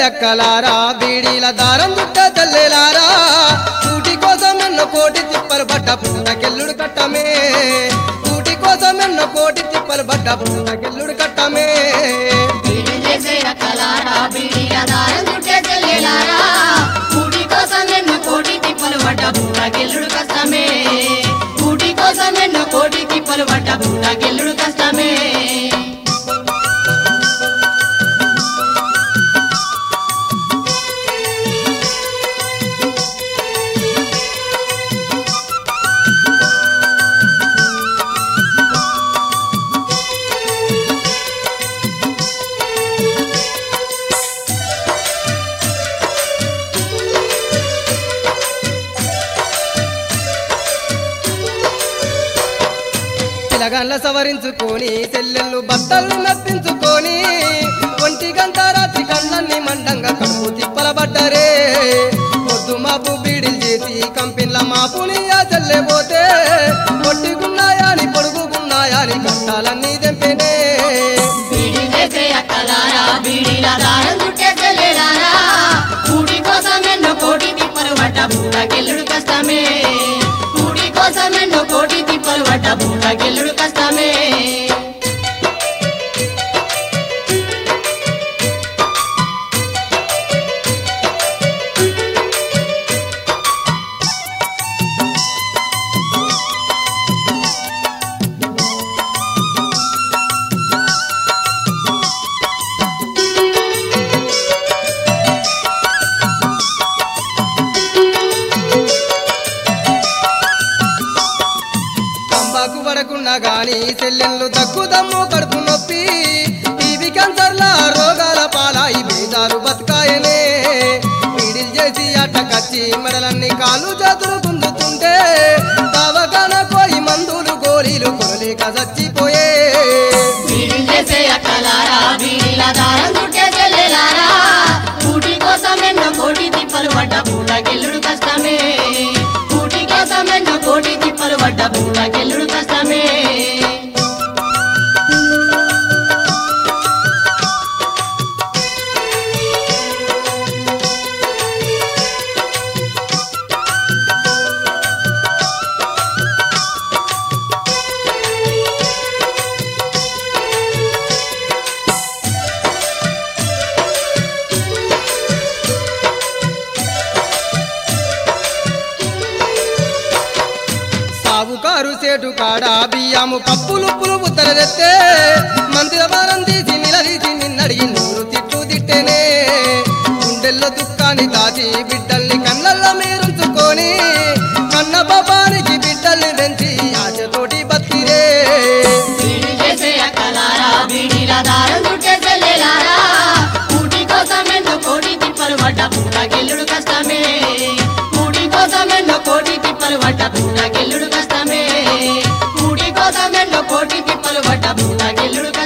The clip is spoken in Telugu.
అక్కలారా బీడీల దారం చుట్టే చెల్లెలారా కూటి కోసం ఎన్నో కోటి తిప్పలు పడ్డ పుట్టకెల్లుడు కట్టమే కూటి కోసం ఎన్నో కోటి తిప్పలు పడ్డ పుట్టకెల్లుడు కట్టమే బీడి చేసే అక్కలారా బీడీల దారం చుట్టే చెల్లెలారా కూటి కోసం ఎన్నో కోటి తిప్పలు పడ్డ పుట్టకెల్లుడు కష్టమే కూటి కోసం ఎన్నో కోటి తిప్పలు పడ్డ పుట్టకెల్లుడు కష్టమే పిలగాళ్ళ సవరించుకొని చెల్లెళ్ళు బట్టలు నప్పించుకొని ఒంటి గంట రాత్రి కళ్ళన్ని మండంగా కడుపు తిప్పల పడ్డరే పొద్దు మాపు బీడిలు చేసి కంపెన్ల మాపుని ఆ చెల్లెపోతే పొట్టిగున్నాయాని పొడుగుకున్నాయాని కష్టాలన్నీ తెంపేనే బీడి చేసే అక్కలారా బీడీల దారం చుట్టే చెల్లెలారా కూటి కోసం ఎన్నో కోటి తిప్పలు పడ్డ పుట్టకెల్లుడు కష్టమే కూటి కోసం ఎన్నో కోటి తిప్పలు పడ్డ పుట్టకెల్లుడు కష్టమే తంబాకు పడకున్నా గాని చెల్లెళ్ళు దగ్గుదమ్ము కడుపు నొప్పి టీబీ క్యాన్సర్ల రోగాల పాలాయి బేదారు బతకాయనే పీడిలు చేసి అట్టకచ్చి మెడలన్నీ కాళ్ళు చేతులు గుంజుతుంటే దవాఖాన పోయి మందులు గోళీలు కొనలేక చచ్చిపోయే బీడి చేసే అక్కలారా బీడీల దారం చుట్టే చెల్లెలారా కూటి కోసం ఎన్నో కోటి తిప్పలు పడ్డ పుట్టకెల్లుడు కష్టమే కూటి కోసం ఎన్నో కోటి తిప్పలు పడ్డ పుట్టకెల్లుడు కష్టమే సావుకారు సేటు కాడ బియ్యము కప్పులు పులుపు తెరదెత్తే మందిర భారం తీసి నిలదీసి నిన్నడిగి నూరు తిట్లు తిట్టేనే గుండెల్లో దుఃఖాన్ని దాచి బిడ్డల్ని కళ్ళల్లో మీరుంచుకొని కన్న పాపానికి బిడ్డల్ని పెంచి ఆశతోటి బతిరే బీడి చేసే అక్కలారా బీడీల దారం చుట్టే చెల్లెలారా కూటి కోసం ఎన్నో కోటి తిప్పలు పడ్డ పుట్టకెల్లుడు కష్టమే కూటి కోసం ఎన్నో కోటి తిప్పలు పడ్డ పుట్టకెల్లుడు కష్టమే కూటి కోసం ఎన్నో కోటి తిప్పలు పడ్డ పుట్టకెల్లుడు